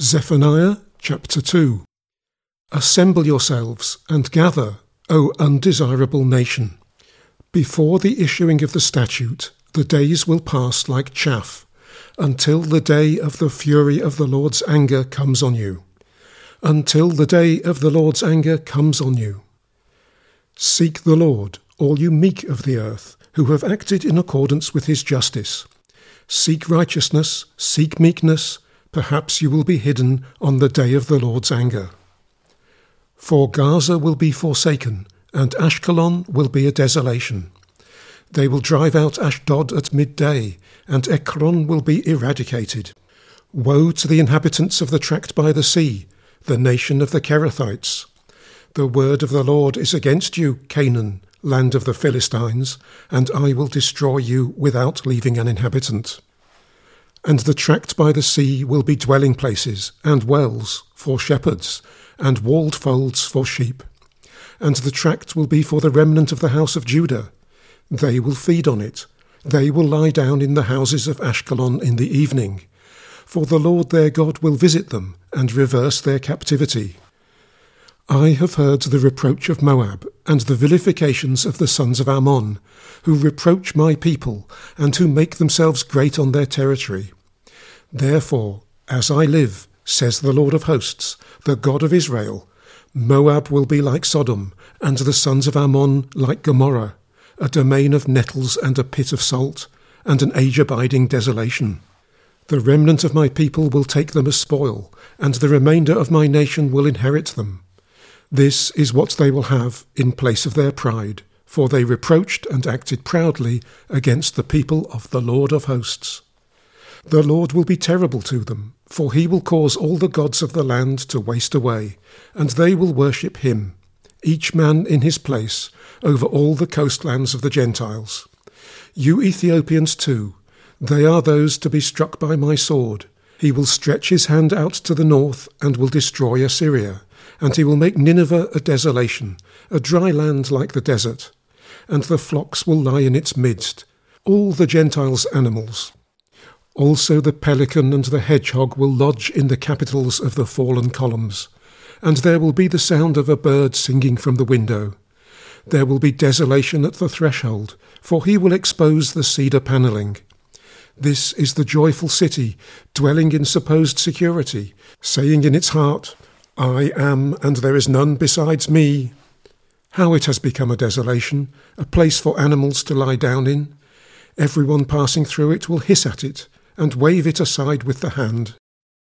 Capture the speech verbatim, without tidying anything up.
Zephaniah chapter two. Assemble yourselves and gather, O undesirable nation. Before the issuing of the statute, the days will pass like chaff, until the day of the fury of the Lord's anger comes on you. Until the day of the Lord's anger comes on you. Seek the Lord, all you meek of the earth, who have acted in accordance with his justice. Seek righteousness, seek meekness, perhaps you will be hidden on the day of the Lord's anger. For Gaza will be forsaken, and Ashkelon will be a desolation. They will drive out Ashdod at midday, and Ekron will be eradicated. Woe to the inhabitants of the tract by the sea, the nation of the Kerethites. The word of the Lord is against you, Canaan, land of the Philistines, and I will destroy you without leaving an inhabitant. And the tract by the sea will be dwelling places, and wells for shepherds, and walled folds for sheep. And the tract will be for the remnant of the house of Judah. They will feed on it. They will lie down in the houses of Ashkelon in the evening. For the Lord their God will visit them, and reverse their captivity. I have heard the reproach of Moab, and the vilifications of the sons of Ammon, who reproach my people, and who make themselves great on their territory. Therefore, as I live, says the Lord of hosts, the God of Israel, Moab will be like Sodom, and the sons of Ammon like Gomorrah, a domain of nettles and a pit of salt, and an age-abiding desolation. The remnant of my people will take them as spoil, and the remainder of my nation will inherit them. This is what they will have in place of their pride, for they reproached and acted proudly against the people of the Lord of hosts. The Lord will be terrible to them, for he will cause all the gods of the land to waste away, and they will worship him, each man in his place, over all the coastlands of the Gentiles. You Ethiopians too, they are those to be struck by my sword. He will stretch his hand out to the north and will destroy Assyria. And he will make Nineveh a desolation, a dry land like the desert, and the flocks will lie in its midst, all the Gentiles' animals. Also the pelican and the hedgehog will lodge in the capitals of the fallen columns, and there will be the sound of a bird singing from the window. There will be desolation at the threshold, for he will expose the cedar panelling. This is the joyful city, dwelling in supposed security, saying in its heart, I am, and there is none besides me. How it has become a desolation, a place for animals to lie down in. Everyone passing through it will hiss at it, and wave it aside with the hand.